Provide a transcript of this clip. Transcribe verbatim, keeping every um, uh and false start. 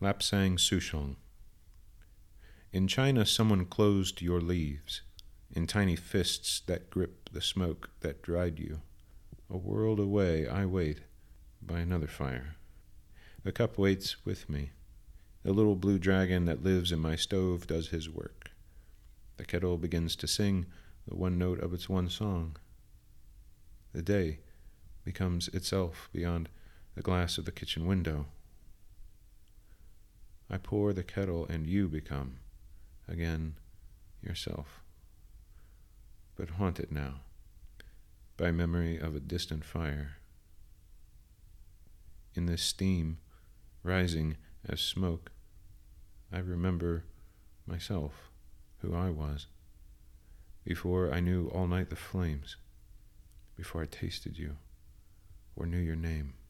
Lapsang Souchong. In China, someone closed your leaves in tiny fists that grip the smoke that dried you. A world away, I wait by another fire. The cup waits with me. The little blue dragon that lives in my stove does his work. The kettle begins to sing the one note of its one song. The day becomes itself beyond the glass of the kitchen window. I pour the kettle and you become, again, yourself, but haunted now by memory of a distant fire. In this steam, rising as smoke, I remember myself, who I was, before I knew all night the flames, before I tasted you or knew your name.